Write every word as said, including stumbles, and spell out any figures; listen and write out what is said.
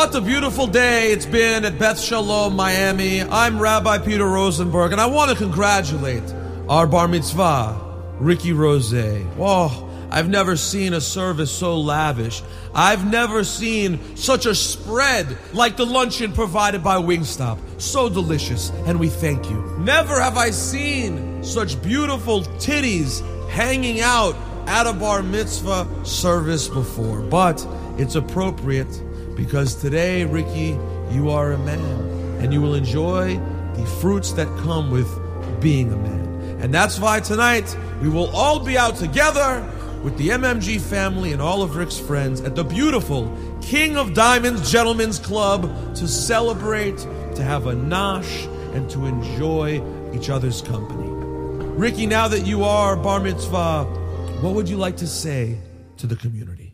What a beautiful day it's been at Beth Shalom, Miami. I'm Rabbi Peter Rosenberg, and I want to congratulate our bar mitzvah, Ricky Rose. Oh, I've never seen a service so lavish. I've never seen such a spread like the luncheon provided by Wingstop. So delicious, and we thank you. Never have I seen such beautiful titties hanging out at a bar mitzvah service before. But it's appropriate because today, Ricky, you are a man, and you will enjoy the fruits that come with being a man. And that's why tonight we will all be out together with the M M G family and all of Rick's friends at the beautiful King of Diamonds Gentlemen's Club to celebrate, to have a nosh, and to enjoy each other's company. Ricky, now that you are bar mitzvah, what would you like to say to the community?